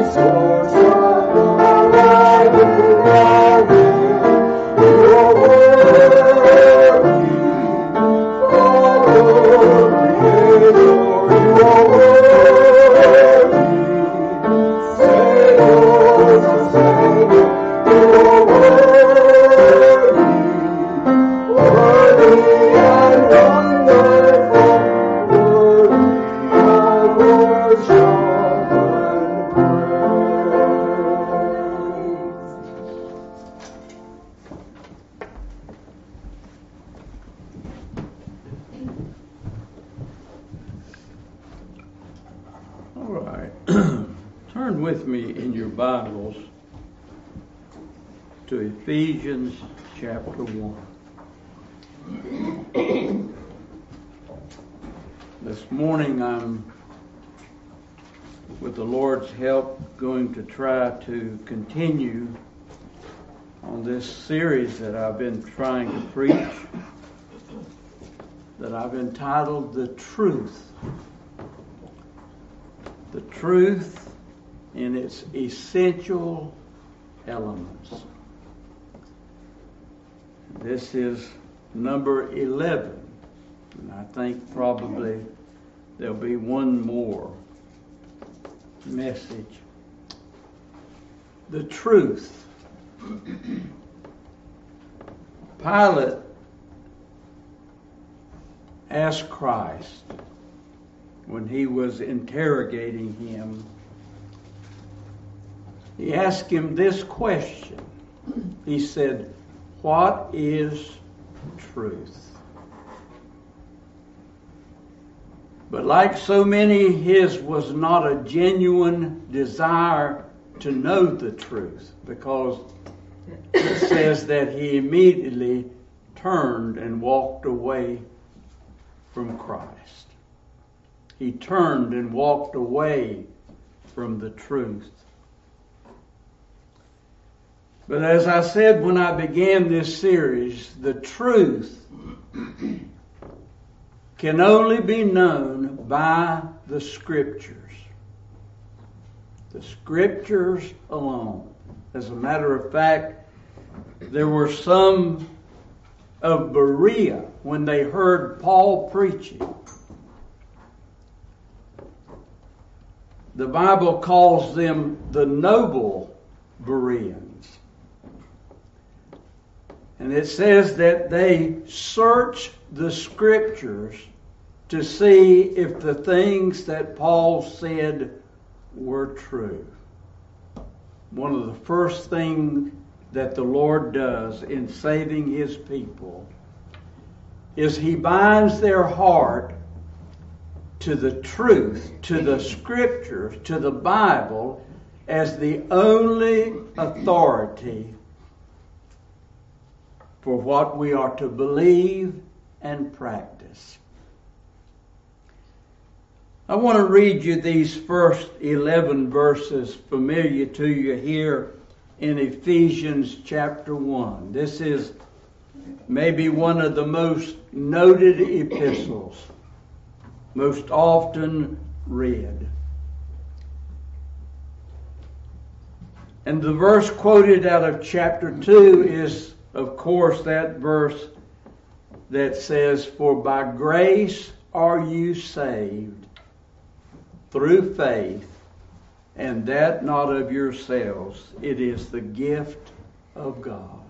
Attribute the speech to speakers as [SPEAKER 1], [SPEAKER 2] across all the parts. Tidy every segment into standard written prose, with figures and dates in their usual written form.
[SPEAKER 1] Turn with me in your Bibles to Ephesians chapter 1. This morning I'm, with the Lord's help, going to try to continue on this series that I've been trying to preach, that I've entitled The Truth. The truth in its essential elements. This is number 11, and I think probably there'll be one more message. The truth. Pilate asked Christ when he was interrogating him, he asked him this question. He said, "What is truth?" But like so many, his was not a genuine desire to know the truth, because it says that he immediately turned and walked away from Christ. He turned and walked away from the truth. But as I said when I began this series, the truth can only be known by the Scriptures. The Scriptures alone. As a matter of fact, there were some of Berea when they heard Paul preaching. The Bible calls them the noble Bereans. And it says that they searched the Scriptures to see if the things that Paul said were true. One of the first things that the Lord does in saving His people is He binds their heart to the truth, to the Scriptures, to the Bible as the only authority for what we are to believe and practice. I want to read you these first 11 verses familiar to you here in Ephesians chapter 1. This is maybe one of the most noted epistles, most often read. And the verse quoted out of chapter 2 is, of course, that verse that says, "For by grace are you saved through faith, and that not of yourselves. It is the gift of God."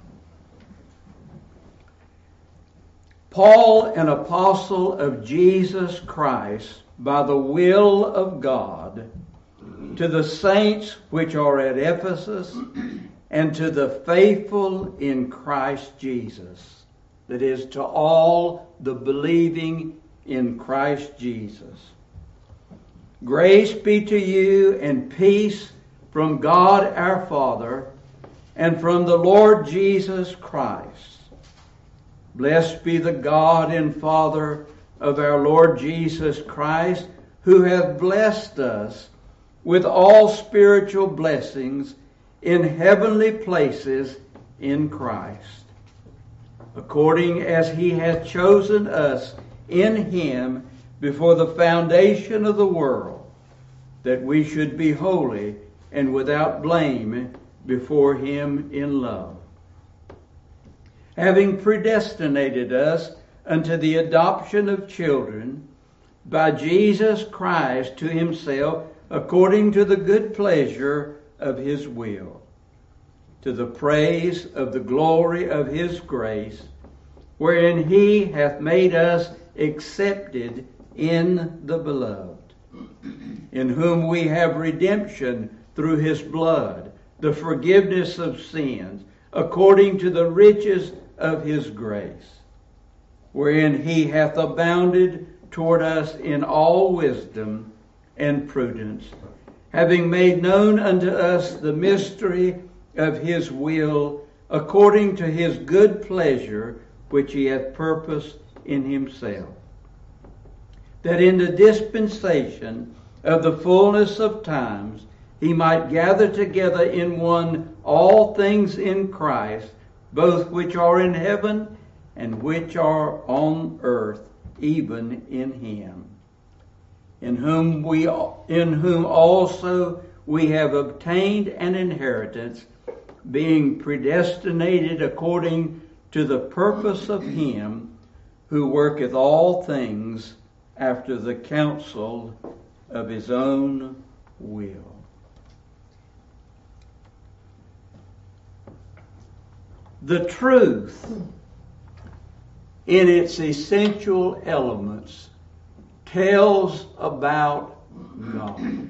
[SPEAKER 1] Paul, an apostle of Jesus Christ, by the will of God, to the saints which are at Ephesus, and to the faithful in Christ Jesus, that is, to all the believing in Christ Jesus. Grace be to you and peace from God our Father and from the Lord Jesus Christ. Blessed be the God and Father of our Lord Jesus Christ, who hath blessed us with all spiritual blessings in heavenly places in Christ, according as He hath chosen us in Him before the foundation of the world, that we should be holy and without blame before Him in love. Having predestinated us unto the adoption of children by Jesus Christ to Himself, according to the good pleasure of His will, to the praise of the glory of His grace, wherein He hath made us accepted in the Beloved, in whom we have redemption through His blood, the forgiveness of sins, according to the riches of His grace, wherein He hath abounded toward us in all wisdom and prudence, having made known unto us the mystery of His will, according to His good pleasure, which He hath purposed in Himself, that in the dispensation of the fullness of times He might gather together in one all things in Christ, both which are in heaven and which are on earth, even in Him, in whom also we have obtained an inheritance, being predestinated according to the purpose of Him who worketh all things after the counsel of His own will. The truth in its essential elements tells about God.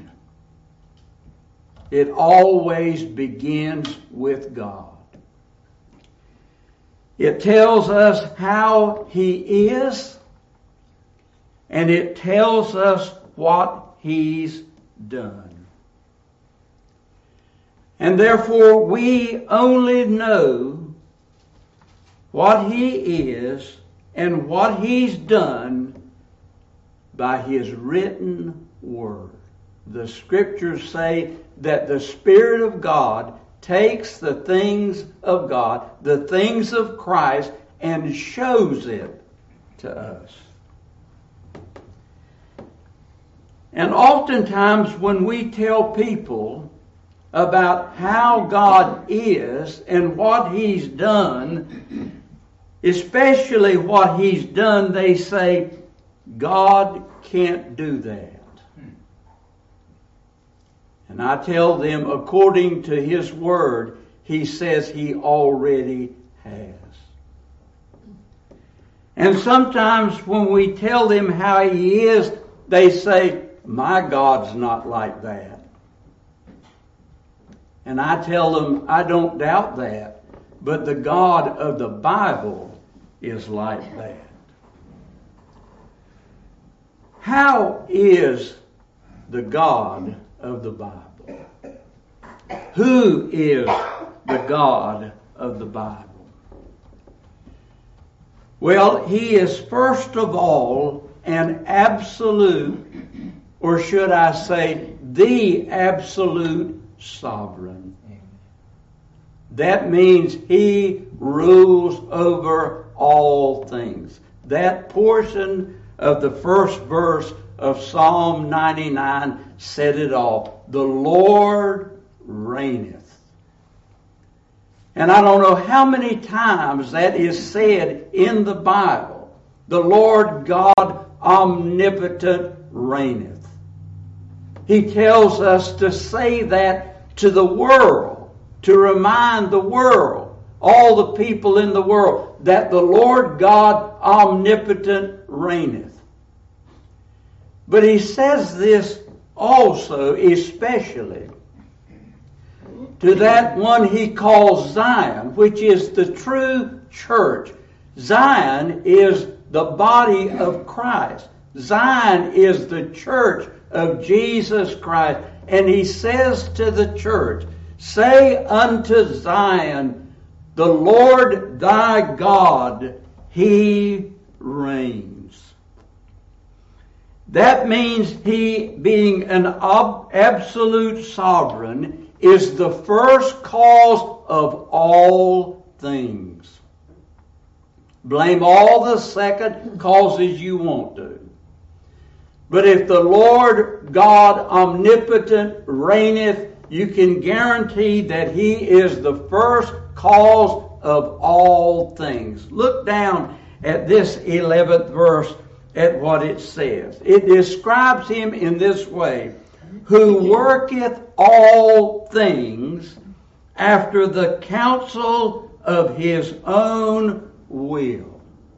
[SPEAKER 1] It always begins with God. It tells us how He is, and it tells us what He's done. And therefore we only know what He is and what He's done by His written Word. The Scriptures say that the Spirit of God takes the things of God, the things of Christ, and shows it to us. And oftentimes when we tell people about how God is and what He's done, especially what He's done, they say, God can't do that. And I tell them, according to His Word, He says He already has. And sometimes when we tell them how He is, they say, my God's not like that. And I tell them, I don't doubt that, but the God of the Bible is like that. How is the God of the Bible? Who is the God of the Bible? Well, He is first of all an absolute, or should I say, the absolute sovereign. That means He rules over all things. That portion of the first verse of Psalm 99 said it all. The Lord reigneth. And I don't know how many times that is said in the Bible. The Lord God omnipotent reigneth. He tells us to say that to the world, to remind the world, all the people in the world, that the Lord God omnipotent reigneth. But He says this also, especially, to that one He calls Zion, which is the true church. Zion is the body of Christ. Zion is the church of Jesus Christ. And He says to the church, say unto Zion, the Lord thy God, He reigns. That means He, being an absolute sovereign, is the first cause of all things. Blame all the second causes you want to. But if the Lord God omnipotent reigneth, you can guarantee that He is the first cause of all things. Look down at this 11th verse at what it says. It describes Him in this way: who worketh all things after the counsel of His own will.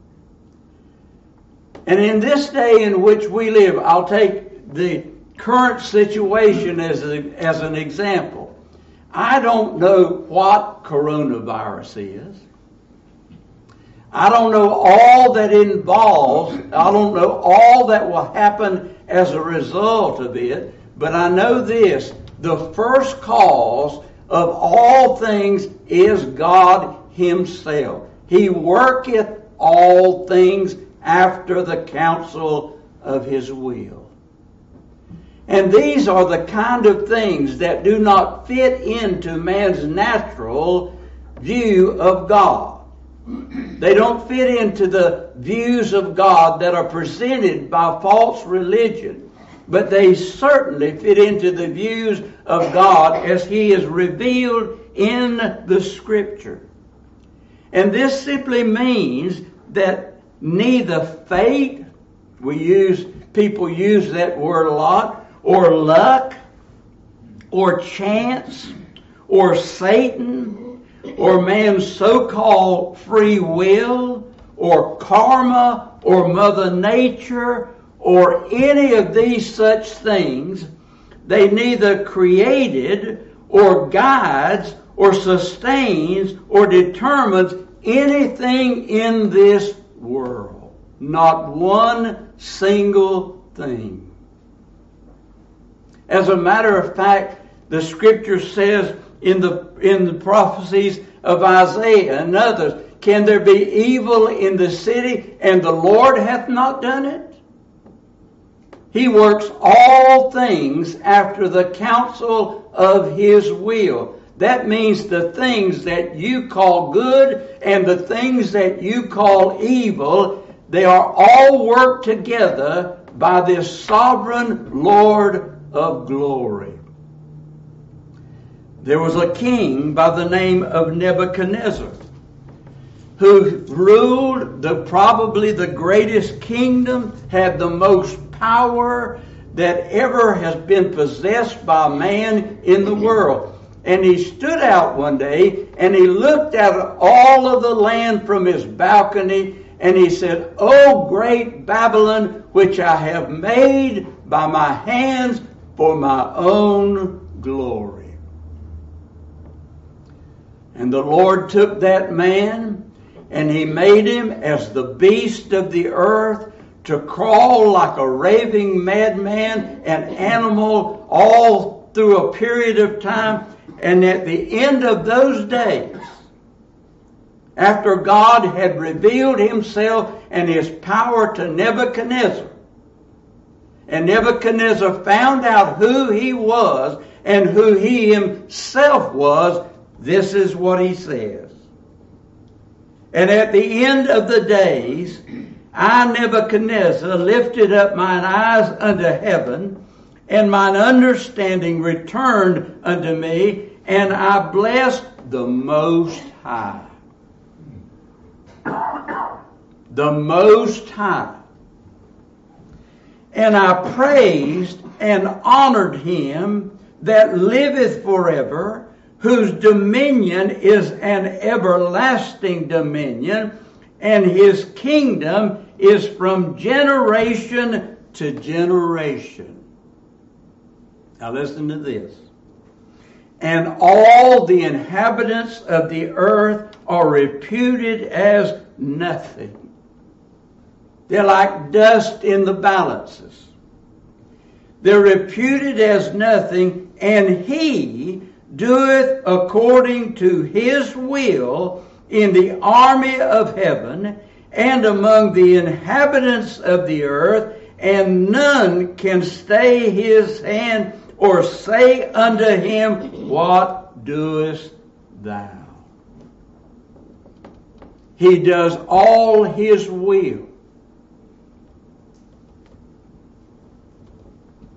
[SPEAKER 1] And in this day in which we live, I'll take the current situation as an example. I don't know what coronavirus is. I don't know all that involves. I don't know all that will happen as a result of it. But I know this: the first cause of all things is God Himself. He worketh all things after the counsel of His will. And these are the kind of things that do not fit into man's natural view of God. They don't fit into the views of God that are presented by false religion, but they certainly fit into the views of God as He is revealed in the Scripture. And this simply means that neither fate, people use that word a lot, or luck, or chance, or Satan, or man's so-called free will, or karma, or Mother Nature, or any of these such things, they neither created, or guides, or sustains, or determines anything in this world. Not one single thing. As a matter of fact, the Scripture says in the prophecies of Isaiah and others, can there be evil in the city and the Lord hath not done it? He works all things after the counsel of His will. That means the things that you call good and the things that you call evil, they are all worked together by this sovereign Lord of glory. There was a king by the name of Nebuchadnezzar who ruled probably the greatest kingdom, had the most power that ever has been possessed by man in the world. And he stood out one day and he looked at all of the land from his balcony and he said, "O great Babylon, which I have made by my hands for my own glory." And the Lord took that man and He made him as the beast of the earth, to crawl like a raving madman, an animal, all through a period of time. And at the end of those days, after God had revealed Himself and His power to Nebuchadnezzar, and Nebuchadnezzar found out who he was and who he himself was, this is what he says. "And at the end of the days, I, Nebuchadnezzar, lifted up mine eyes unto heaven, and mine understanding returned unto me, and I blessed the Most High." The Most High. "And I praised and honored Him that liveth forever, whose dominion is an everlasting dominion, and His kingdom is from generation to generation." Now listen to this. "And all the inhabitants of the earth are reputed as nothing." They're like dust in the balances. They're reputed as nothing, and He doeth according to His will in the army of heaven and among the inhabitants of the earth, and none can stay His hand or say unto Him, "What doest thou?" He does all His will.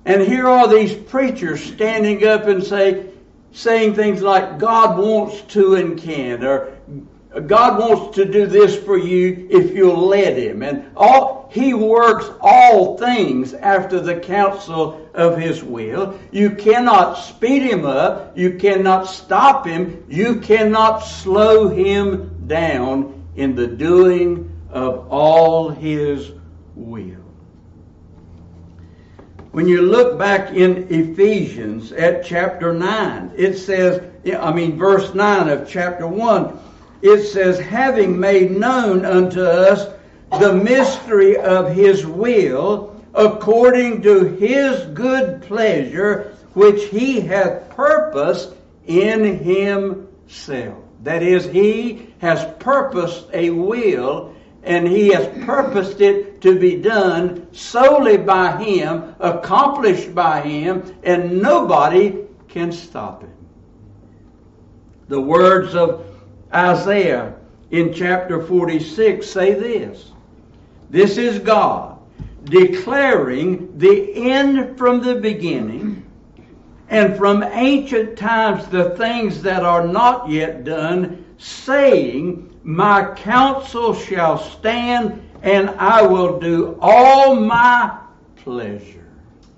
[SPEAKER 1] And here are these preachers standing up and saying things like, God wants to and can, or God wants to do this for you if you'll let Him. And He works all things after the counsel of His will. You cannot speed Him up. You cannot stop Him. You cannot slow Him down in the doing of all His will. When you look back in Ephesians at chapter 9, it says, verse 9 of chapter 1, it says, having made known unto us the mystery of His will, according to His good pleasure, which He hath purposed in Himself. That is, He has purposed a will, and He has purposed it to be done solely by Him, accomplished by Him, and nobody can stop it. The words of Isaiah in chapter 46 say this. This is God declaring the end from the beginning, and from ancient times the things that are not yet done, saying, my counsel shall stand, and I will do all my pleasure.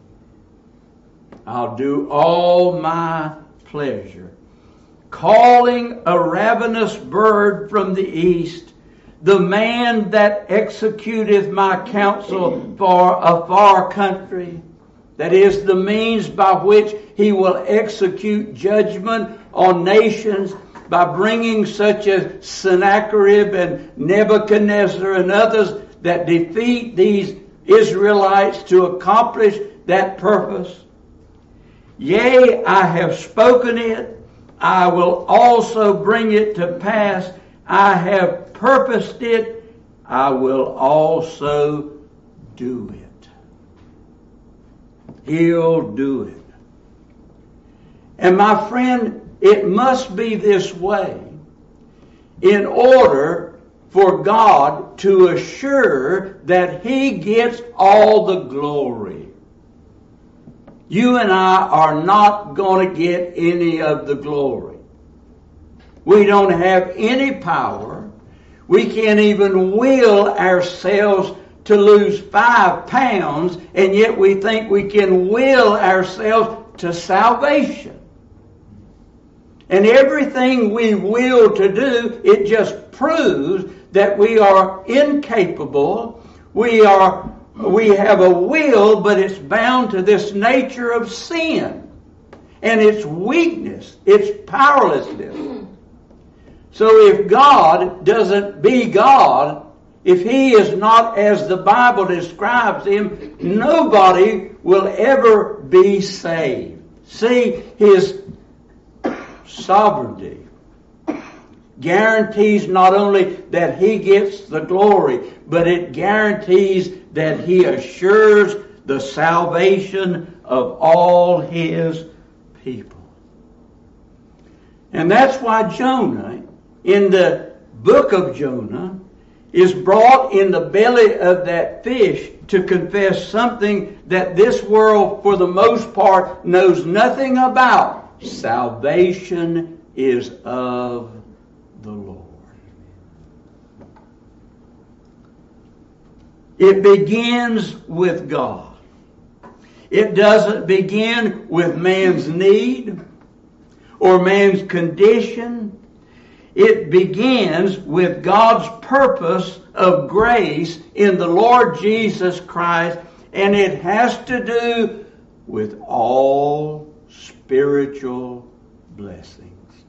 [SPEAKER 1] I'll do all my pleasure. Calling a ravenous bird from the east, the man that executeth my counsel for a far country. That is the means by which He will execute judgment on nations, by bringing such as Sennacherib and Nebuchadnezzar and others that defeat these Israelites to accomplish that purpose. Yea, I have spoken it. I will also bring it to pass. I have purposed it. I will also do it. He'll do it. And my friend, it must be this way in order for God to assure that He gets all the glory. You and I are not going to get any of the glory. We don't have any power. We can't even will ourselves to lose 5 pounds, and yet we think we can will ourselves to salvation. And everything we will to do, it just proves that we are incapable. We have a will, but it's bound to this nature of sin and its weakness, its powerlessness. So if God doesn't be God, if He is not as the Bible describes Him, nobody will ever be saved. See, His sovereignty guarantees not only that He gets the glory, but it guarantees that He assures the salvation of all His people. And that's why Jonah, in the book of Jonah, is brought in the belly of that fish to confess something that this world, for the most part, knows nothing about. Salvation is of the Lord. It begins with God. It doesn't begin with man's need or man's condition. It begins with God's purpose of grace in the Lord Jesus Christ, and it has to do with all spiritual blessings.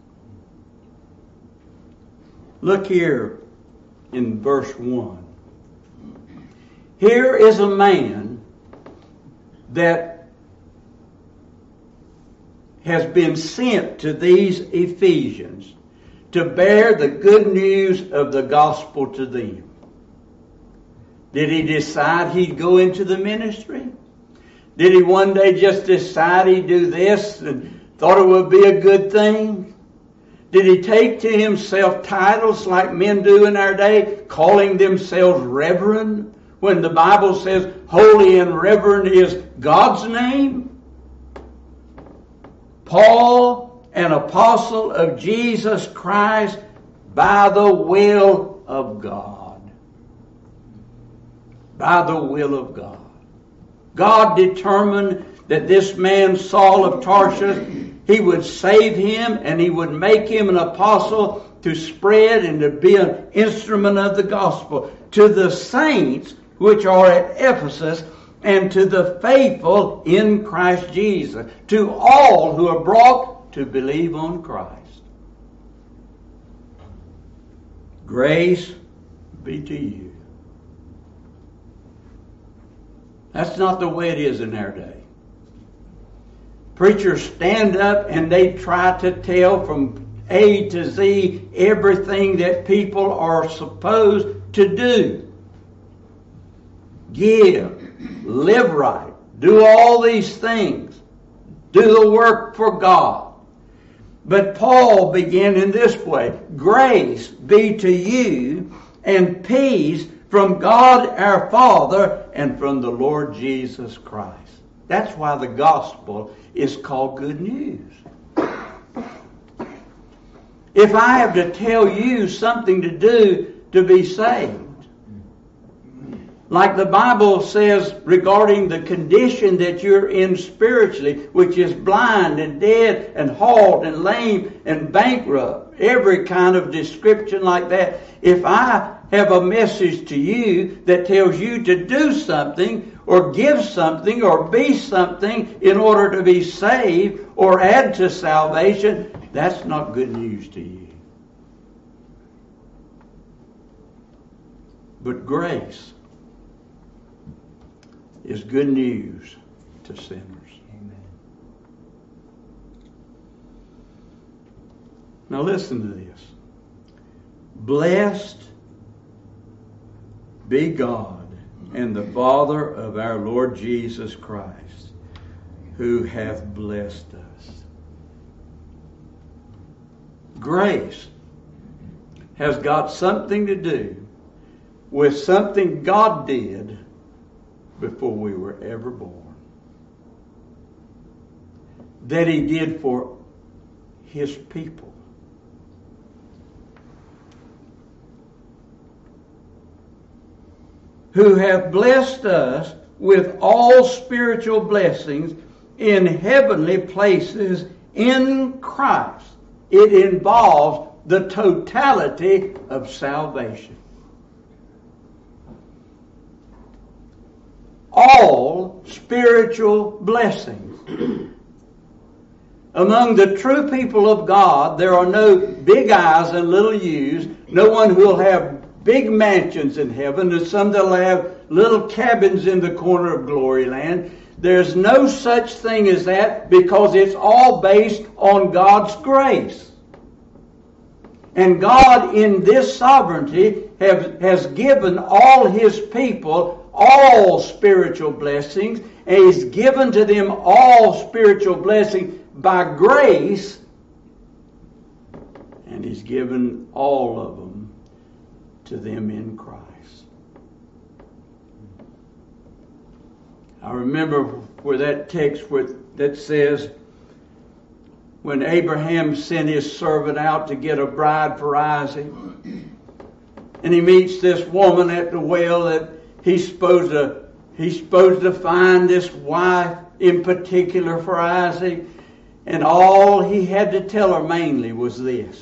[SPEAKER 1] Look here in verse 1. Here is a man that has been sent to these Ephesians to bear the good news of the gospel to them. Did he decide he'd go into the ministry? Did he one day just decide he'd do this and thought it would be a good thing? Did he take to himself titles like men do in our day, calling themselves reverend, when the Bible says holy and reverend is God's name? Paul, an apostle of Jesus Christ by the will of God. By the will of God. God determined that this man, Saul of Tarsus, he would save him and he would make him an apostle to spread and to be an instrument of the gospel to the saints which are at Ephesus and to the faithful in Christ Jesus, to all who are brought to believe on Christ. Grace be to you. That's not the way it is in our day. Preachers stand up and they try to tell from A to Z everything that people are supposed to do. Give, live right, do all these things, do the work for God. But Paul began in this way: grace be to you and peace from God our Father and from the Lord Jesus Christ. That's why the gospel is called good news. If I have to tell you something to do to be saved, like the Bible says regarding the condition that you're in spiritually, which is blind and dead and halt and lame and bankrupt, every kind of description like that. If I have a message to you that tells you to do something or give something or be something in order to be saved or add to salvation, that's not good news to you. But grace is good news to sinners.
[SPEAKER 2] Amen.
[SPEAKER 1] Now listen to this. Blessed be God and the Father of our Lord Jesus Christ, who hath blessed us. Grace has got something to do with something God did before we were ever born. That He did for His people. Who have blessed us with all spiritual blessings in heavenly places in Christ. It involves the totality of salvation. All spiritual blessings. Among the true people of God, there are no big I's and little U's, no one who will have big mansions in heaven, and some that'll have little cabins in the corner of glory land. There's no such thing as that, because it's all based on God's grace. And God in this sovereignty has given all His people all spiritual blessings, and He's given to them all spiritual blessings by grace, and He's given all of them to them in Christ. I remember where that text that says, when Abraham sent his servant out to get a bride for Isaac, and he meets this woman at the well that he's supposed to find this wife in particular for Isaac, and all he had to tell her mainly was this.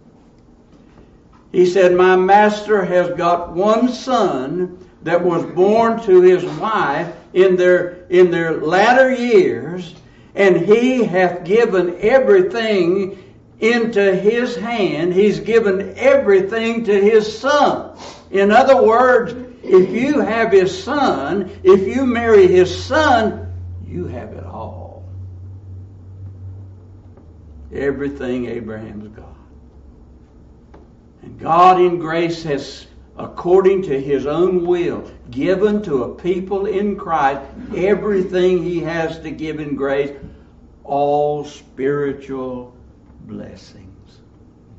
[SPEAKER 1] He said, my master has got one son that was born to his wife in their latter years, and he hath given everything into his hand. He's given everything to his son. In other words, if you have his son, if you marry his son, you have it all. Everything Abraham's got. And God in grace has, according to His own will, given to a people in Christ everything He has to give in grace, all spiritual blessings.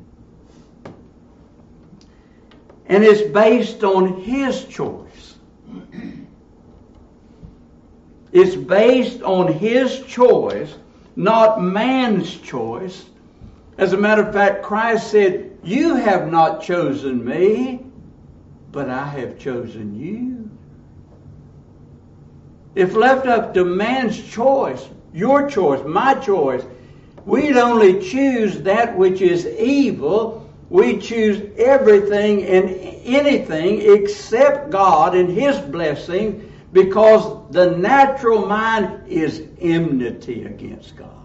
[SPEAKER 1] And it's based on His choice. It's based on His choice, not man's choice. As a matter of fact, Christ said, "You have not chosen me, but I have chosen you." If left up to man's choice, your choice, my choice, we'd only choose that which is evil. We choose everything and anything except God and His blessing, because the natural mind is enmity against God.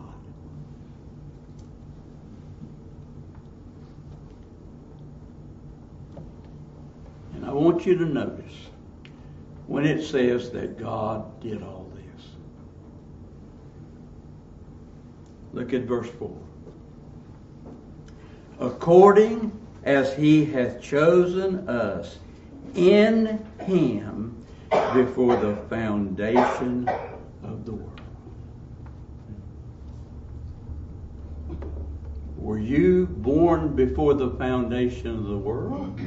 [SPEAKER 1] And I want you to notice when it says that God did all this. Look at verse 4. According as He hath chosen us in Him before the foundation of the world. Were you born before the foundation of the world?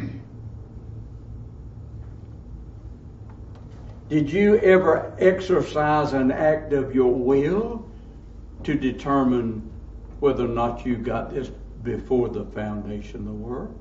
[SPEAKER 1] Did you ever exercise an act of your will to determine whether or not you got this before the foundation of the world?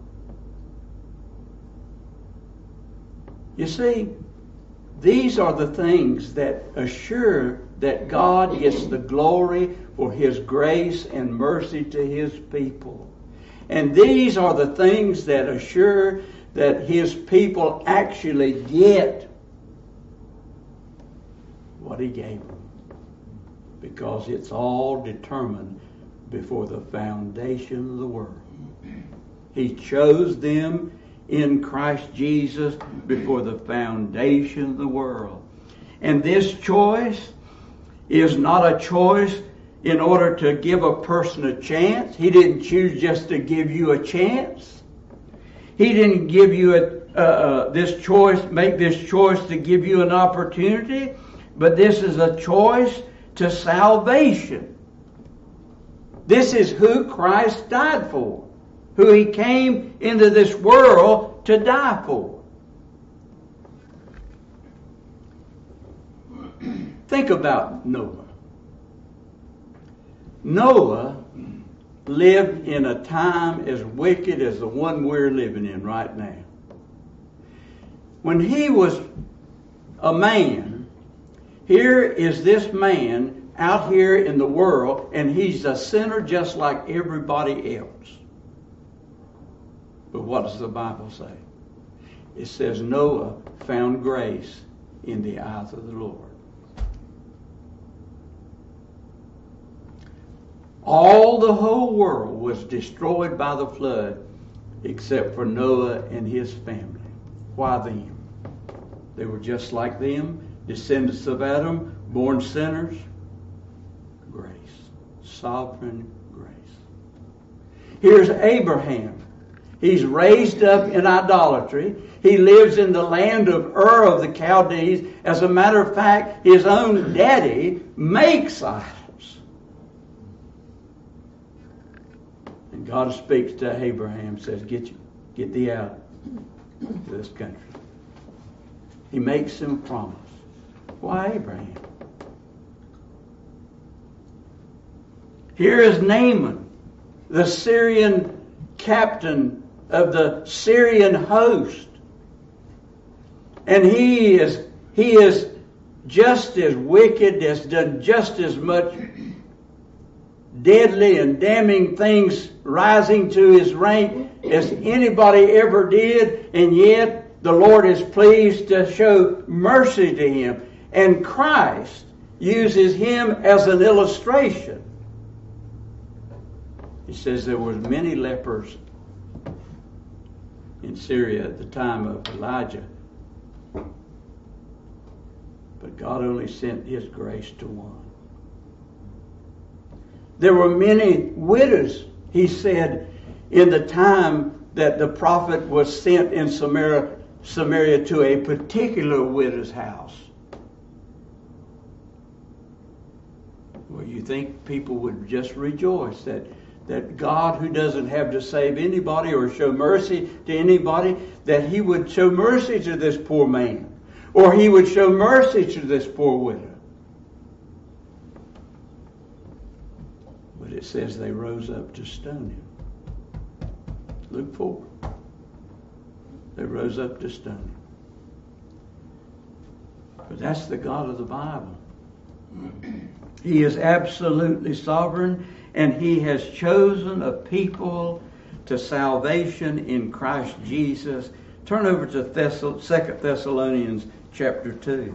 [SPEAKER 1] You see, these are the things that assure that God gets the glory for His grace and mercy to His people. And these are the things that assure that His people actually get what He gave them. Because it's all determined before the foundation of the world. He chose them in Christ Jesus before the foundation of the world. And this choice is not a choice in order to give a person a chance. He didn't choose just to give you a chance. He didn't give you this choice, make this choice to give you an opportunity, but this is a choice to salvation. This is who Christ died for, who He came into this world to die for. Think about Noah. Noah lived in a time as wicked as the one we're living in right now. When he was a man, here is this man out here in the world, and he's a sinner just like everybody else. But what does the Bible say? It says Noah found grace in the eyes of the Lord. All the whole world was destroyed by the flood except for Noah and his family. Why them? They were just like them, descendants of Adam, born sinners. Grace. Sovereign grace. Here's Abraham. He's raised up in idolatry. He lives in the land of Ur of the Chaldees. As a matter of fact, his own daddy makes idols. And God speaks to Abraham, says, get thee out of this country. He makes him promise. Why Abraham? Here is Naaman, the Syrian captain of the Syrian host. And he is just as wicked, has done just as much deadly and damning things rising to his rank as anybody ever did, and yet the Lord is pleased to show mercy to him. And Christ uses him as an illustration. He says there were many lepers in Syria at the time of Elijah, but God only sent His grace to one. There were many widows, he said, in the time that the prophet was sent in Samaria to a particular widow's house. Well, you think people would just rejoice that God, who doesn't have to save anybody or show mercy to anybody, that He would show mercy to this poor man. or he would show mercy to this poor widow. But it says they rose up to stone him. Luke 4. They rose up to stone him. But that's the God of the Bible. He is absolutely sovereign, and he has chosen a people to salvation in Christ Jesus. Turn over to 2 Thessalonians chapter 2.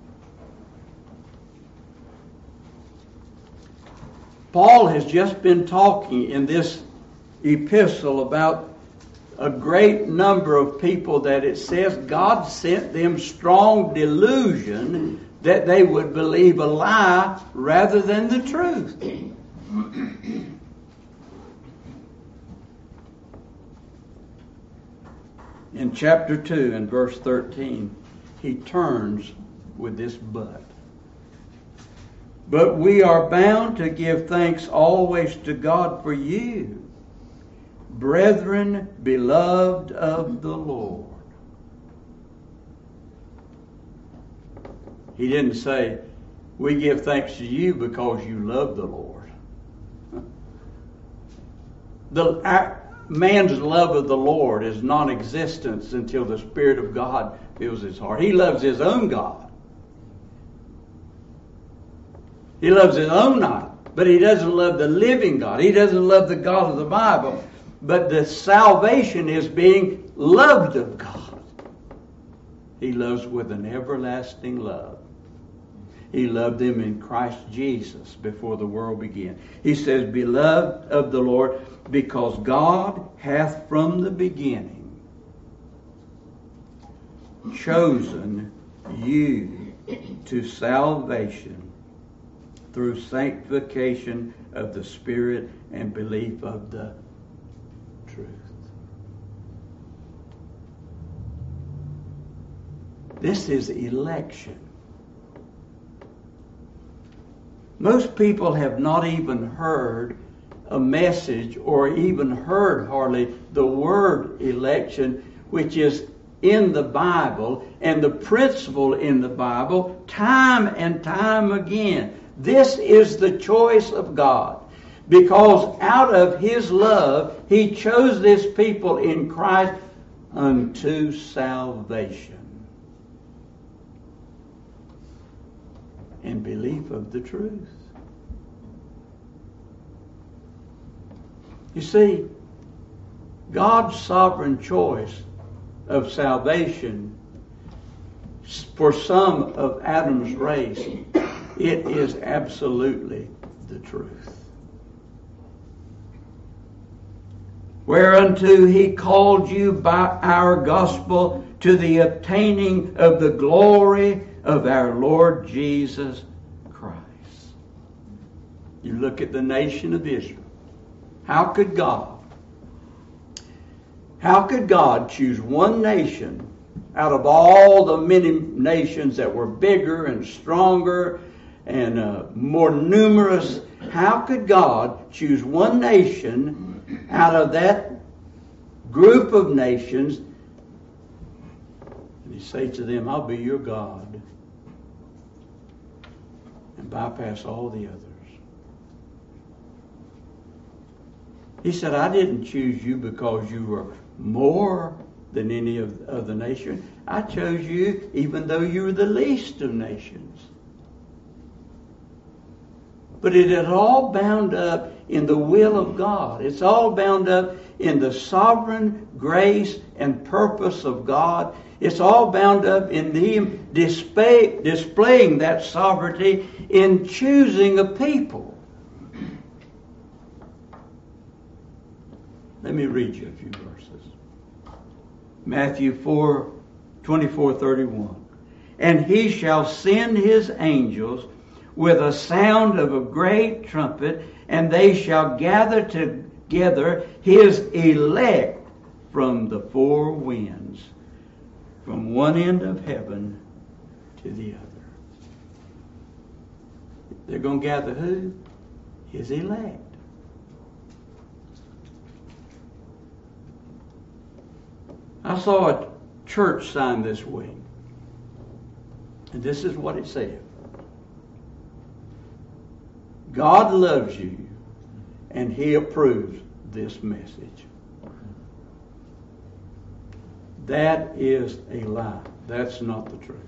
[SPEAKER 1] Paul has just been talking in this epistle about a great number of people that it says God sent them strong delusion that they would believe a lie rather than the truth. In chapter 2 and verse 13, he turns with this but. But we are bound to give thanks always to God for you, brethren, beloved of the Lord. He didn't say, we give thanks to you because you love the Lord. Man's love of the Lord is non-existent until the Spirit of God fills his heart. He loves his own God. He loves his own God, but he doesn't love the living God. He doesn't love the God of the Bible. But the salvation is being loved of God. He loves with an everlasting love. He loved them in Christ Jesus before the world began. He says, beloved of the Lord, because God hath from the beginning chosen you to salvation through sanctification of the Spirit and belief of the truth. This is election. Most people have not even heard a message or even heard hardly the word election, which is in the Bible and the principle in the Bible time and time again. This is the choice of God. Because out of his love, he chose this people in Christ unto salvation and belief of the truth. You see, God's sovereign choice of salvation for some of Adam's race, it is absolutely the truth. Whereunto he called you by our gospel to the obtaining of the glory of our Lord Jesus Christ. You look at the nation of Israel. How could God choose one nation out of all the many nations that were bigger and stronger and more numerous? How could God choose one nation out of that group of nations and he say to them, I'll be your God, and bypass all the others? He said, I didn't choose you because you were more than any of the nation. I chose you even though you were the least of nations. But it is all bound up in the will of God. It's all bound up in the sovereign grace and purpose of God. It's all bound up in him displaying that sovereignty in choosing a people. Let me read you a few verses. Matthew 4:24-31. And he shall send his angels with a sound of a great trumpet, and they shall gather together his elect from the four winds, from one end of heaven to the other. They're going to gather who? His elect. I saw a church sign this week. And this is what it said. God loves you, and He approves this message. That is a lie. That's not the truth.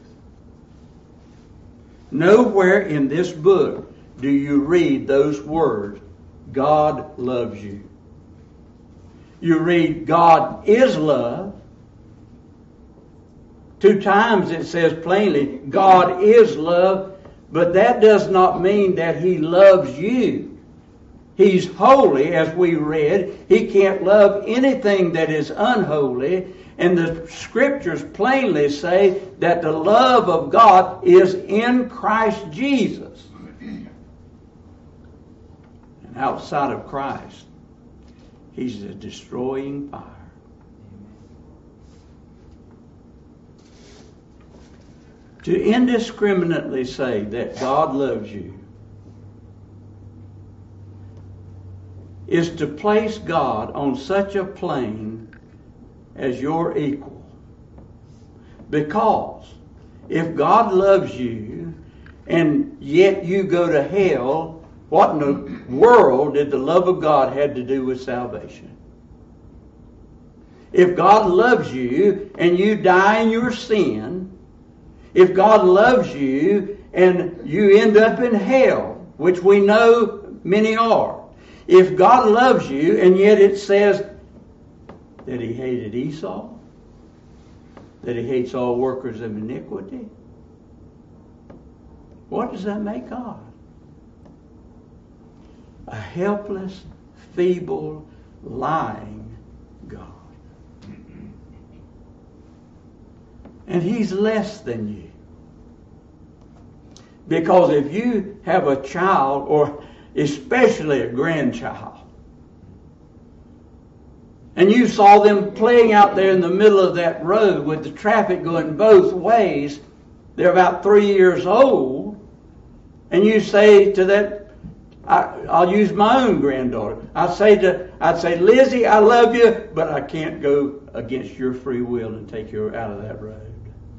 [SPEAKER 1] Nowhere in this book do you read those words, God loves you. You read, God is love. 2 times it says plainly, God is love, but that does not mean that He loves you. He's holy, as we read. He can't love anything that is unholy. And the Scriptures plainly say that the love of God is in Christ Jesus. And outside of Christ, He's a destroying fire. To indiscriminately say that God loves you is to place God on such a plane as your equal. Because if God loves you and yet you go to hell, what in the world did the love of God have to do with salvation? If God loves you and you die in your sin, if God loves you and you end up in hell, which we know many are, if God loves you and yet it says that He hated Esau, that He hates all workers of iniquity, what does that make God? A helpless, feeble, lying God. And He's less than you. Because if you have a child, or especially a grandchild, and you saw them playing out there in the middle of that road with the traffic going both ways, they're about 3 years old, and you say to that, I'll use my own granddaughter. I'd say, Lizzie, I love you, but I can't go against your free will and take you out of that road.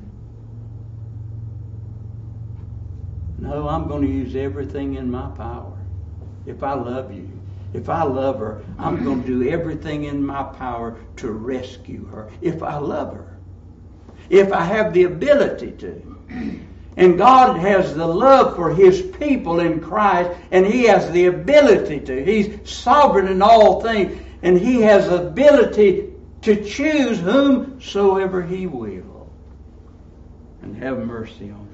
[SPEAKER 1] No, I'm going to use everything in my power. If I love you, if I love her, I'm going to do everything in my power to rescue her. If I love her. If I have the ability to. And God has the love for His people in Christ, and He has the ability to. He's sovereign in all things, and He has the ability to choose whomsoever He will. And have mercy on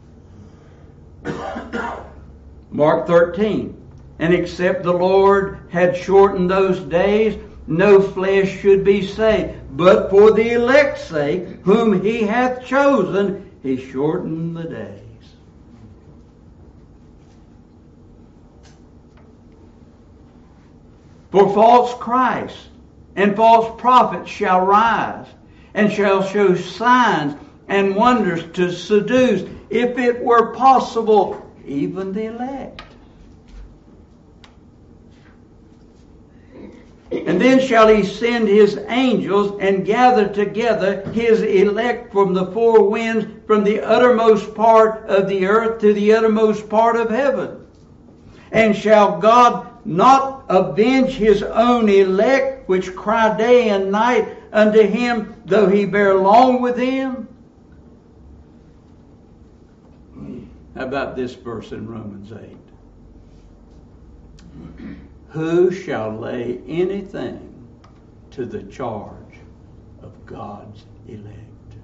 [SPEAKER 1] them. Mark 13. And except the Lord had shortened those days, no flesh should be saved. But for the elect's sake, whom He hath chosen, He shortened the days. For false Christs and false prophets shall rise, and shall show signs and wonders to seduce, if it were possible, even the elect. And then shall He send His angels and gather together His elect from the four winds, from the uttermost part of the earth to the uttermost part of heaven. And shall God not avenge His own elect, which cry day and night unto Him, though He bear long with them? How about this verse in Romans 8? Who shall lay anything to the charge of God's elect?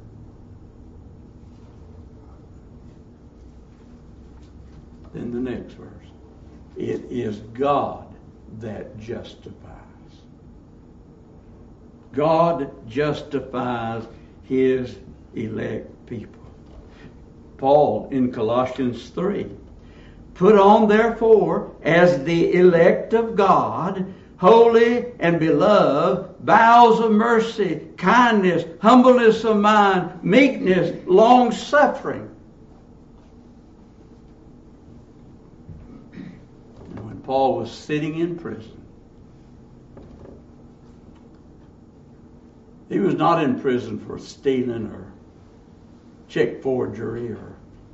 [SPEAKER 1] Then the next verse. It is God that justifies. God justifies His elect people. Paul in Colossians 3. Put on, therefore, as the elect of God, holy and beloved, bowels of mercy, kindness, humbleness of mind, meekness, long-suffering. And when Paul was sitting in prison, he was not in prison for stealing or check forgery or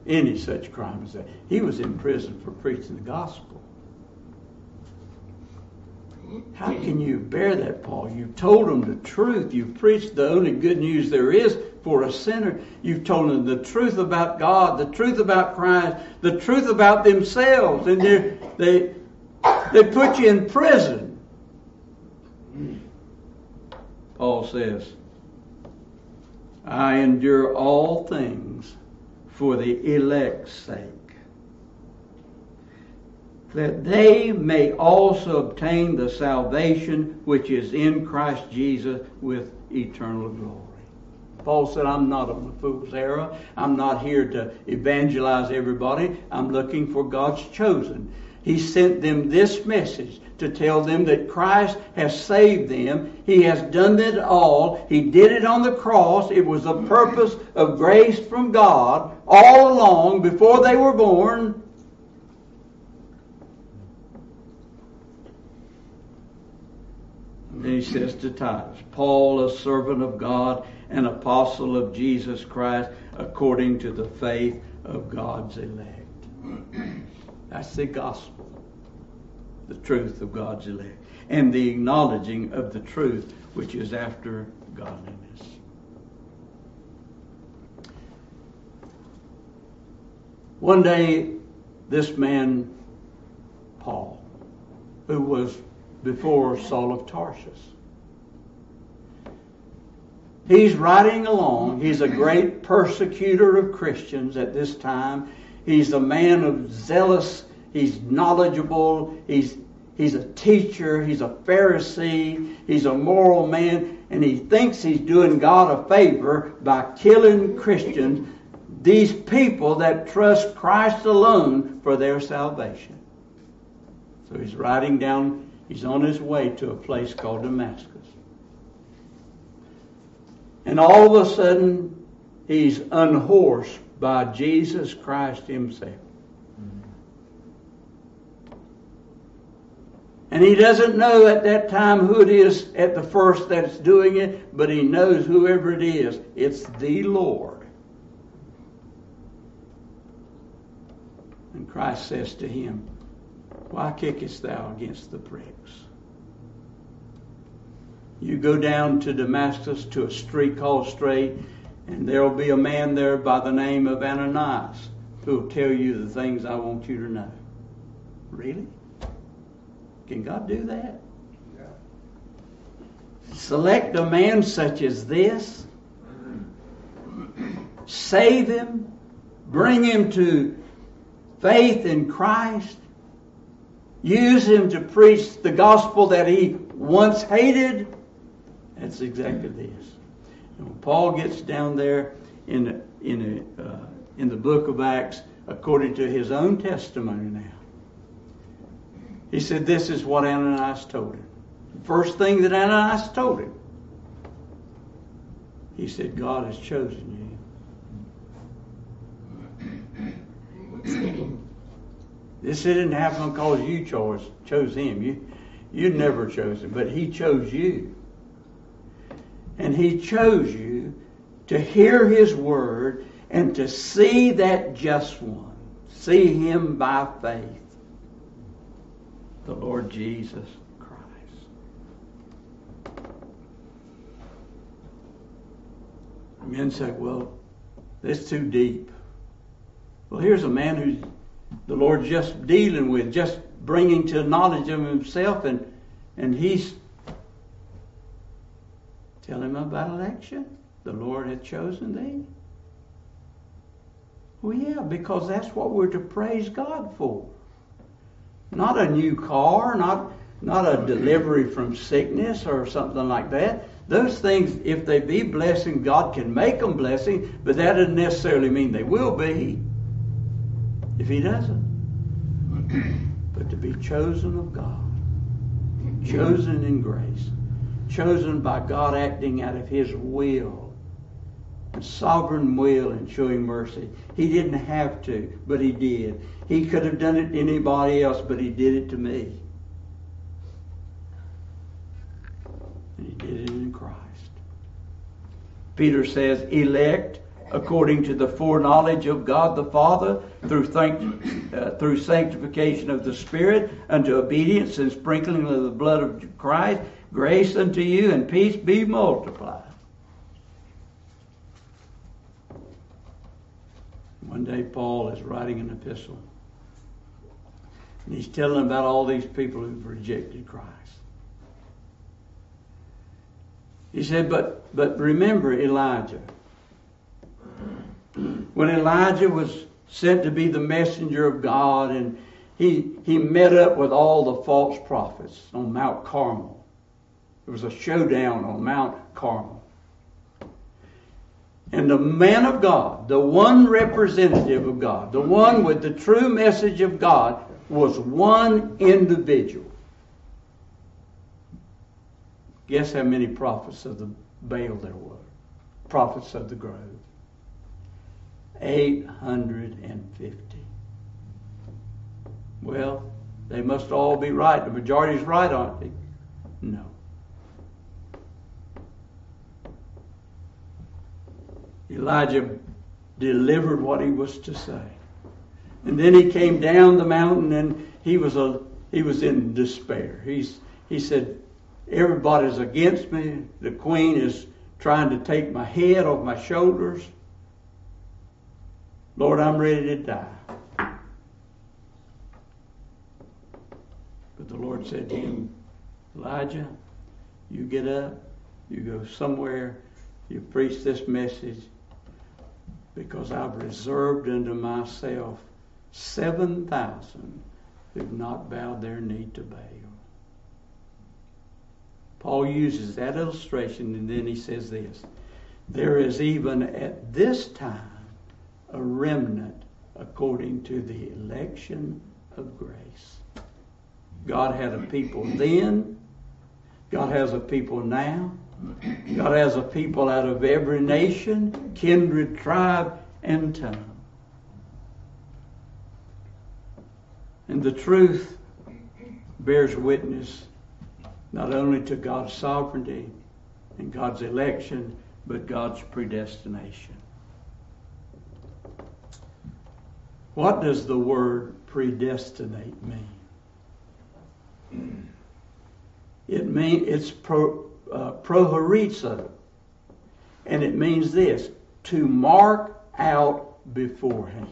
[SPEAKER 1] any such crime as that. He was in prison for preaching the gospel. How can you bear that, Paul? You've told them the truth. You've preached the only good news there is for a sinner. You've told them the truth about God, the truth about Christ, the truth about themselves, and they put you in prison. Paul says, I endure all things for the elect's sake, that they may also obtain the salvation which is in Christ Jesus with eternal glory. Paul said, I'm not on the fool's errand. I'm not here to evangelize everybody. I'm looking for God's chosen. He sent them this message to tell them that Christ has saved them. He has done it all. He did it on the cross. It was a purpose of grace from God all along before they were born. And he says to Titus, Paul, a servant of God, an apostle of Jesus Christ, according to the faith of God's elect. That's the gospel, the truth of God's elect, and the acknowledging of the truth which is after godliness. One day, this man, Paul, who was before Saul of Tarsus, he's riding along. He's a great persecutor of Christians at this time. He's a man of zealous. He's knowledgeable. He's a teacher. He's a Pharisee. He's a moral man. And he thinks he's doing God a favor by killing Christians, these people that trust Christ alone for their salvation. So he's riding down. He's on his way to a place called Damascus. And all of a sudden, he's unhorsed by Jesus Christ himself. And he doesn't know at that time who it is at the first that's doing it, but he knows whoever it is, it's the Lord. And Christ says to him, why kickest thou against the pricks? You go down to Damascus to a street called Straight, and there will be a man there by the name of Ananias who will tell you the things I want you to know. Really? Can God do that? Yeah. Select a man such as this, save him, bring him to faith in Christ, use him to preach the gospel that he once hated. That's exactly this. And when Paul gets down there in the book of Acts, according to his own testimony now, he said this is what Ananias told him. The first thing that Ananias told him, he said, God has chosen you. This didn't happen because you chose him. You never chose him, but he chose you. And he chose you to hear his word and to see that just one. See him by faith. The Lord Jesus Christ. Men say, well, that's too deep. Well, here's a man who the Lord's just dealing with, just bringing to knowledge of himself, and he's telling him about election. The Lord had chosen thee. Well, yeah, because that's what we're to praise God for. Not a new car, not a delivery from sickness or something like that. Those things, if they be blessing, God can make them blessing, but that doesn't necessarily mean they will be if he doesn't. But to be chosen of God, chosen in grace, chosen by God acting out of his will, a sovereign will, and showing mercy. He didn't have to, but he did. He could have done it to anybody else, but he did it to me. And he did it in Christ. Peter says, elect according to the foreknowledge of God the Father, through sanctification of the Spirit, unto obedience and sprinkling of the blood of Christ, grace unto you and peace be multiplied. One day Paul is writing an epistle, and he's telling about all these people who've rejected Christ. He said, but remember Elijah. When Elijah was sent to be the messenger of God, and he met up with all the false prophets on Mount Carmel. There was a showdown on Mount Carmel. And the man of God, the one representative of God, the one with the true message of God, was one individual. Guess how many prophets of the Baal there were? Prophets of the grove. 850. Well, they must all be right. The majority's right, aren't they? No. Elijah delivered what he was to say. And then he came down the mountain, and he was in despair. He said, everybody's against me. The queen is trying to take my head off my shoulders. Lord, I'm ready to die. But the Lord said to him, Elijah, you get up, you go somewhere, you preach this message, because I've reserved unto myself 7,000 who've not bowed their knee to Baal. Paul uses that illustration, and then he says this: there is even at this time a remnant according to the election of grace. God had a people then. God has a people now. God has a people out of every nation, kindred, tribe, and tongue. And the truth bears witness not only to God's sovereignty and God's election, but God's predestination. What does the word predestinate mean? It's prohorizo, and it means this: to mark out beforehand,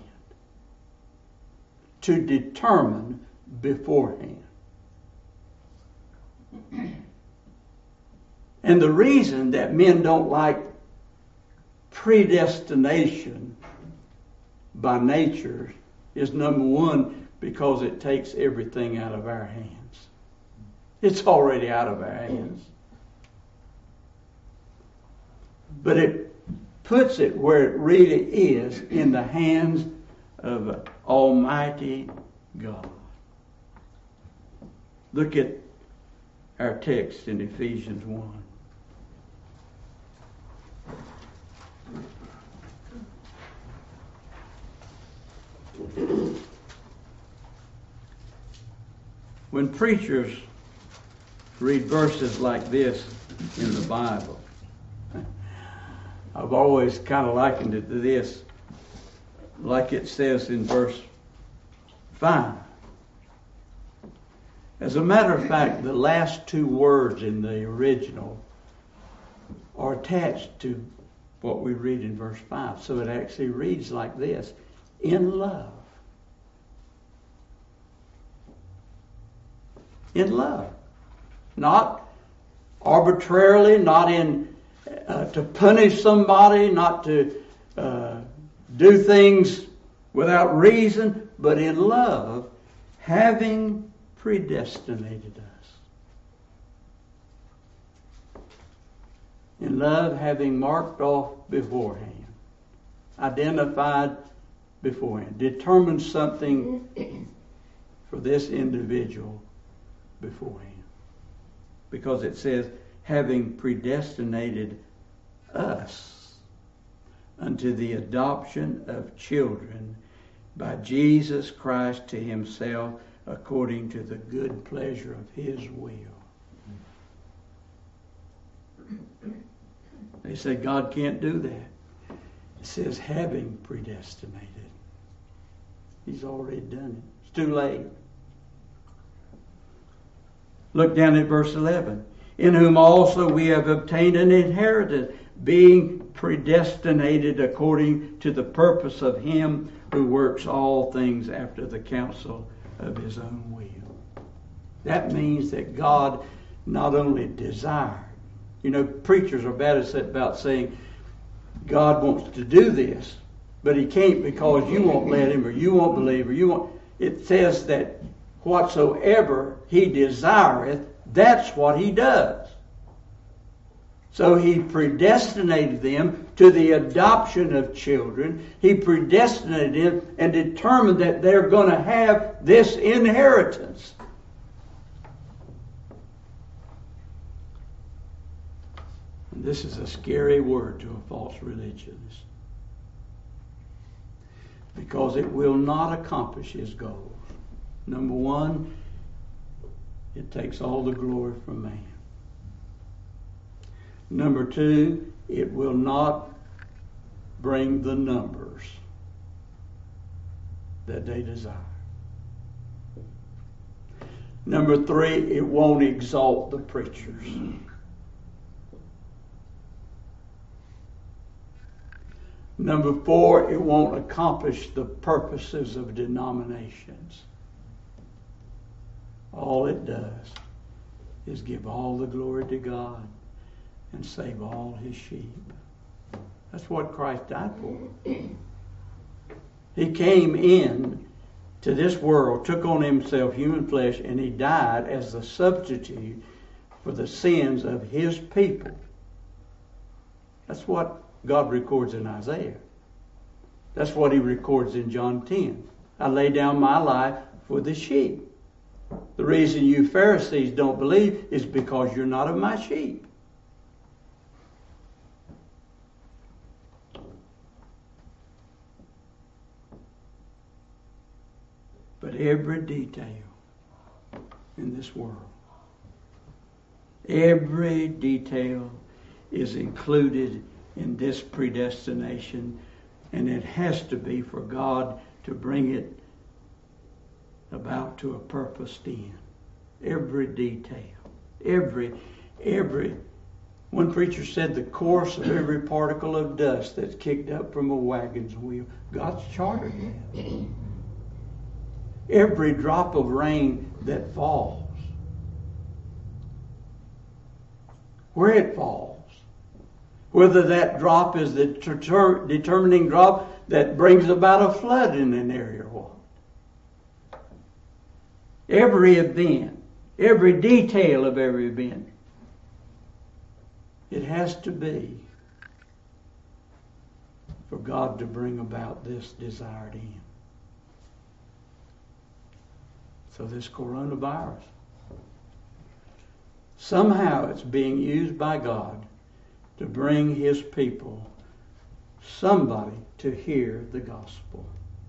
[SPEAKER 1] to determine beforehand. And the reason that men don't like predestination by nature is, number one, because it takes everything out of our hands. It's already out of our hands. But it puts it where it really is, in the hands of Almighty God. Look at our text in Ephesians 1. When preachers read verses like this in the Bible, I've always kind of likened it to this, like it says in verse 5. As a matter of fact, the last two words in the original are attached to what we read in verse 5. So it actually reads like this: in love. In love. Not arbitrarily, not in to punish somebody, not to do things without reason, but in love, having predestinated us. In love, having marked off beforehand, identified beforehand, determined something for this individual beforehand. Because it says, having predestinated us unto the adoption of children by Jesus Christ to himself, according to the good pleasure of his will. They say God can't do that. It says, having predestinated. He's already done it. It's too late. Look down at verse 11. In whom also we have obtained an inheritance, being predestinated according to the purpose of Him who works all things after the counsel of His own will. That means that God not only desired. You know, preachers are bad about saying God wants to do this, but He can't because you won't let Him, or you won't believe, or you won't. It says that whatsoever He desireth, that's what He does. So He predestinated them to the adoption of children. He predestinated them and determined that they're going to have this inheritance. And this is a scary word to a false religionist, because it will not accomplish His goals. Number one, it takes all the glory from man. Number two, it will not bring the numbers that they desire. Number three, it won't exalt the preachers. Number four, it won't accomplish the purposes of denominations. All it does is give all the glory to God and save all His sheep. That's what Christ died for. He came in to this world, took on Himself human flesh, and He died as the substitute for the sins of His people. That's what God records in Isaiah. That's what He records in John 10. I lay down my life for the sheep. The reason you Pharisees don't believe is because you're not of my sheep. But every detail in this world, every detail is included in this predestination, and it has to be for God to bring it about to a purposed end. Every detail. Every. One preacher said the course of every particle of dust that's kicked up from a wagon's wheel. God's chartered that. Every drop of rain that falls. Where it falls. Whether that drop is the determining drop that brings about a flood in an area or what. Every event, every detail of every event, it has to be for God to bring about this desired end. So this coronavirus, somehow it's being used by God to bring His people, somebody, to hear the gospel.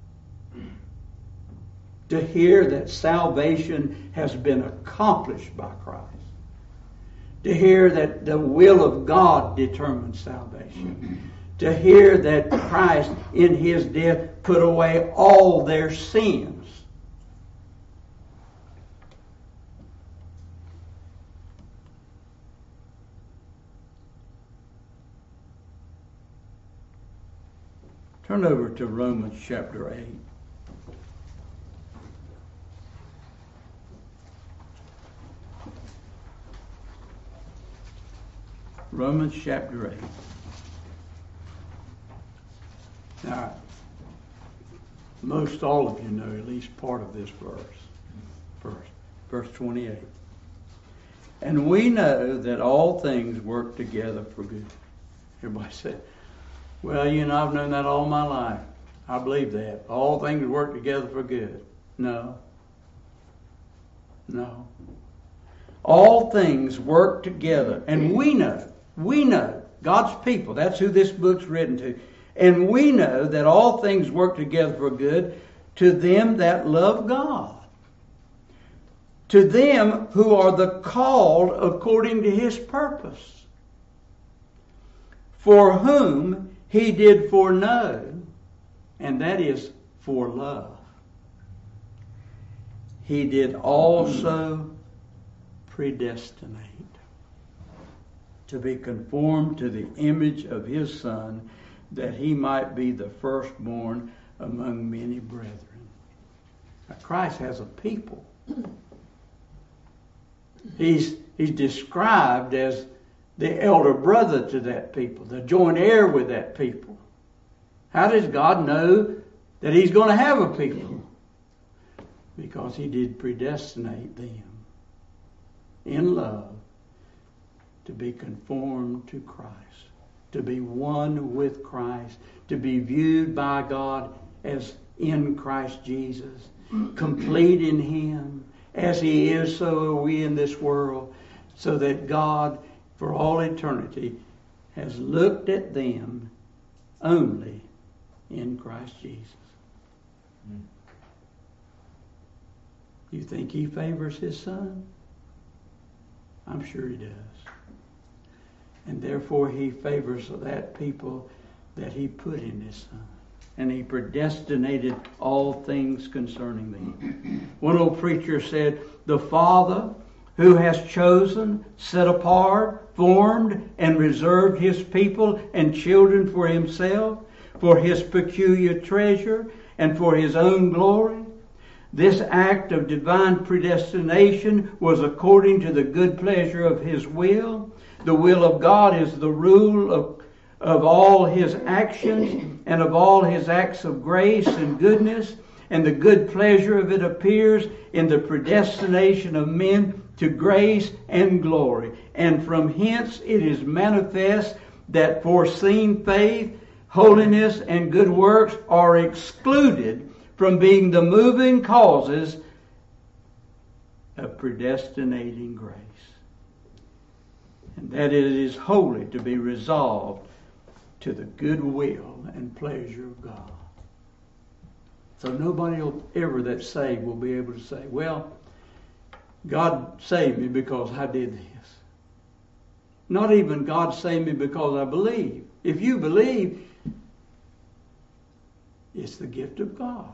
[SPEAKER 1] To hear that salvation has been accomplished by Christ. To hear that the will of God determines salvation. To hear that Christ in His death put away all their sins. Turn over to Romans chapter 8. Romans chapter 8. Now, most all of you know at least part of this verse. First, verse 28. And we know that all things work together for good. Everybody said, well, you know, I've known that all my life. I believe that. All things work together for good. No. All things work together. And we know, God's people, that's who this book's written to. And we know that all things work together for good to them that love God. To them who are the called according to His purpose. For whom He did foreknow, and that is for love. He did also predestinate to be conformed to the image of His Son, that He might be the firstborn among many brethren. Now, Christ has a people. He's described as the elder brother to that people, the joint heir with that people. How does God know that He's going to have a people? Because He did predestinate them in love to be conformed to Christ, to be one with Christ, to be viewed by God as in Christ Jesus, complete in Him. As He is, so are we in this world, so that God, for all eternity, has looked at them only in Christ Jesus. You think He favors His Son? I'm sure He does. And therefore He favors that people that He put in His Son. And He predestinated all things concerning them. One old preacher said, the Father who has chosen, set apart, formed, and reserved His people and children for Himself, for His peculiar treasure, and for His own glory. This act of divine predestination was according to the good pleasure of His will. The will of God is the rule of all His actions and of all His acts of grace and goodness, and the good pleasure of it appears in the predestination of men to grace and glory. And from hence it is manifest that foreseen faith, holiness, and good works are excluded from being the moving causes of predestinating grace. And that it is wholly to be resolved to the good will and pleasure of God. So nobody will ever that's saved will be able to say, well, God saved me because I did this. Not even God saved me because I believe. If you believe, it's the gift of God.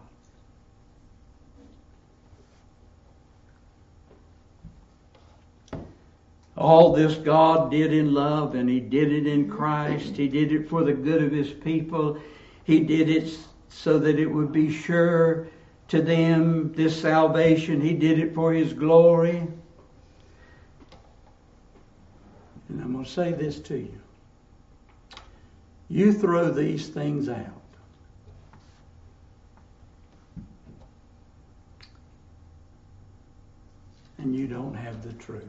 [SPEAKER 1] All this God did in love, and He did it in Christ. He did it for the good of His people. He did it so that it would be sure to them, this salvation. He did it for His glory. And I'm going to say this to you. You throw these things out, and you don't have the truth.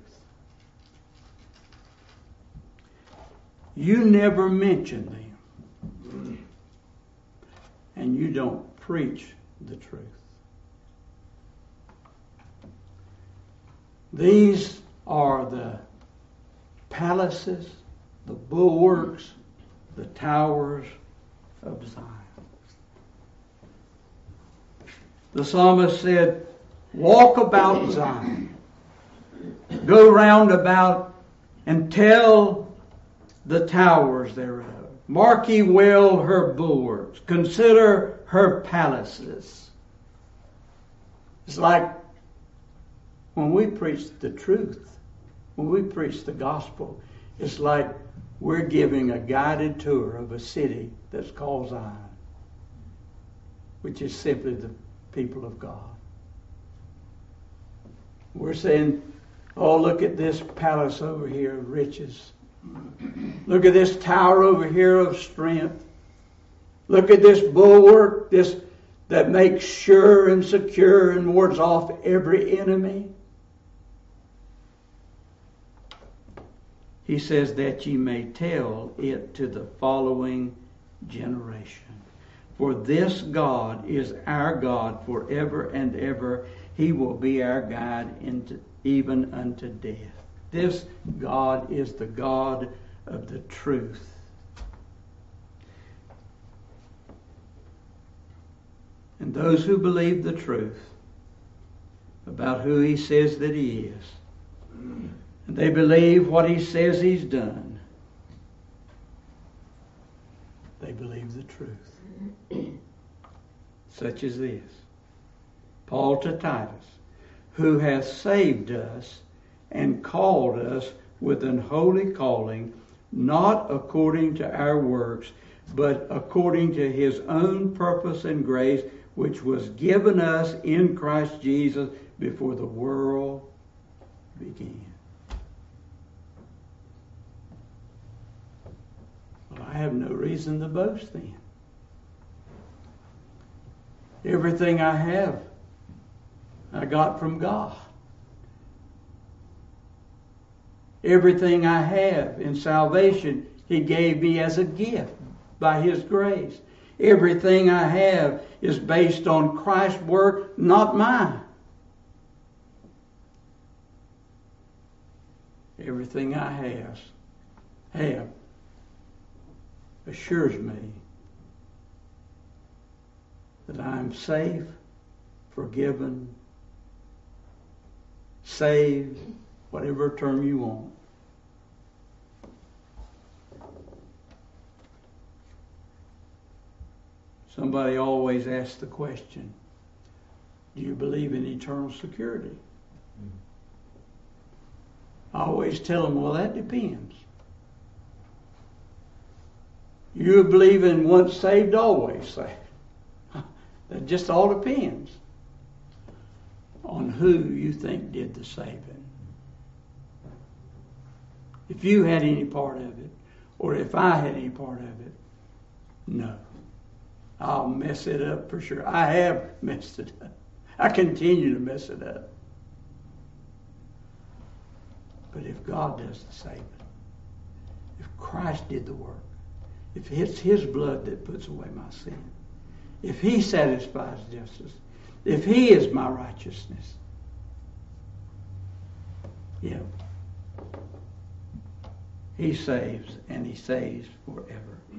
[SPEAKER 1] You never mention them, and you don't preach the truth. These are the palaces, the bulwarks, the towers of Zion. The psalmist said, walk about Zion. Go round about and tell the towers thereof. Mark ye well her bulwarks. Consider her palaces. It's like when we preach the truth, when we preach the gospel, it's like we're giving a guided tour of a city that's called Zion, which is simply the people of God. We're saying, oh, look at this palace over here of riches. Look at this tower over here of strength. Look at this bulwark, this that makes sure and secure and wards off every enemy. He says that ye may tell it to the following generation. For this God is our God forever and ever. He will be our guide even unto death. This God is the God of the truth. And those who believe the truth about who He says that He is, and they believe what He says He's done, they believe the truth, such as this. Paul to Titus, who hath saved us and called us with an holy calling, not according to our works, but according to his own purpose and grace, which was given us in Christ Jesus before the world began. Well, I have no reason to boast then. Everything I have, I got from God. Everything I have in salvation, He gave me as a gift by His grace. Everything I have is based on Christ's work, not mine. Everything I have assures me that I am safe, forgiven, saved, whatever term you want. Somebody always asks the question, do you believe in eternal security? I always tell them, well, that depends. You believe in once saved, always saved. That just all depends on who you think did the saving. If you had any part of it, or if I had any part of it, no. I'll mess it up for sure. I have messed it up. I continue to mess it up. But if God does the saving, if Christ did the work, if it's His blood that puts away my sin, if He satisfies justice, if He is my righteousness, yeah, He saves, and He saves forever.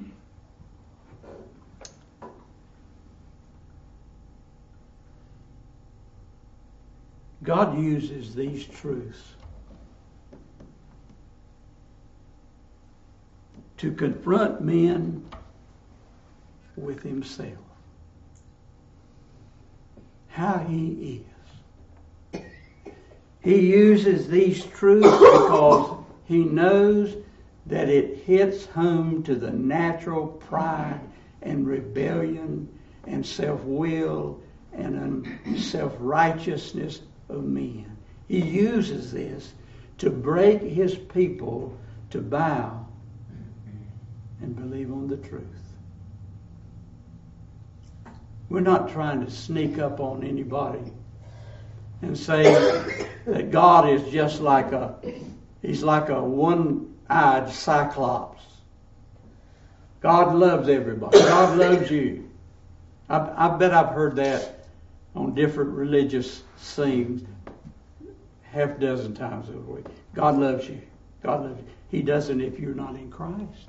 [SPEAKER 1] God uses these truths to confront men with Himself. How He is. He uses these truths because He knows that it hits home to the natural pride and rebellion and self-will and self-righteousness of men. He uses this to break His people to bow and believe on the truth. We're not trying to sneak up on anybody and say that God is just like He's like a one-eyed cyclops. God loves everybody. God loves you. I bet I've heard that on different religious things half a dozen times over the week. God loves you. God loves you. He doesn't if you're not in Christ.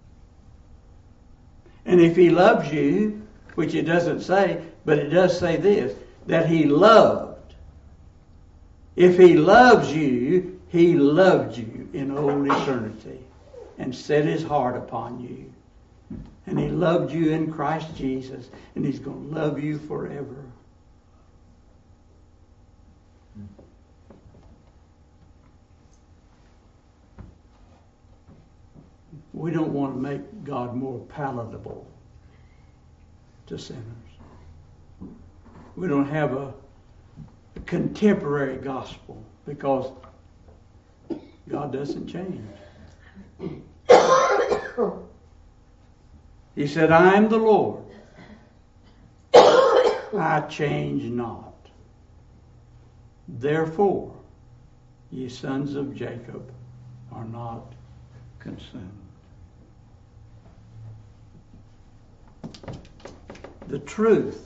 [SPEAKER 1] And if He loves you, which it doesn't say, but it does say this, that He loved. If He loves you, He loved you in old eternity and set His heart upon you. And He loved you in Christ Jesus, and He's going to love you forever. We don't want to make God more palatable to sinners. We don't have a contemporary gospel because God doesn't change. He said, I am the Lord. I change not. Therefore, ye sons of Jacob are not consumed. The truth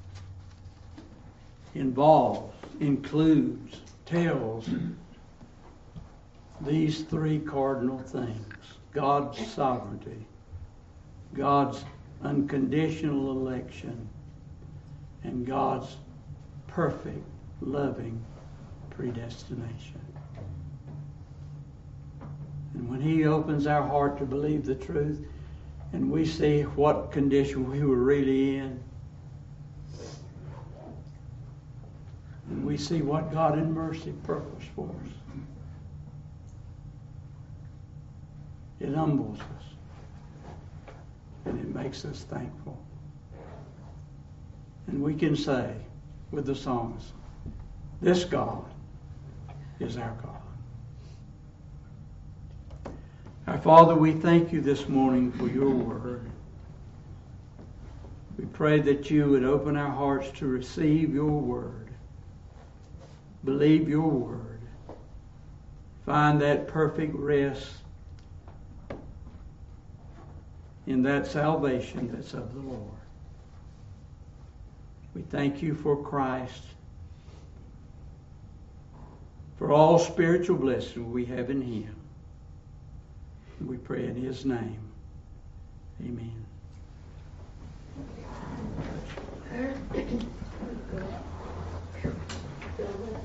[SPEAKER 1] includes, tells these three cardinal things. God's sovereignty, God's unconditional election, and God's perfect, loving predestination. And when He opens our heart to believe the truth, and we see what condition we were really in. And we see what God in mercy purposed for us. It humbles us. And it makes us thankful. And we can say with the psalmist, this God is our God. Our Father, we thank you this morning for your word. We pray that you would open our hearts to receive your word, believe your word, find that perfect rest in that salvation that's of the Lord. We thank you for Christ, for all spiritual blessings we have in him. We pray in his name. Amen.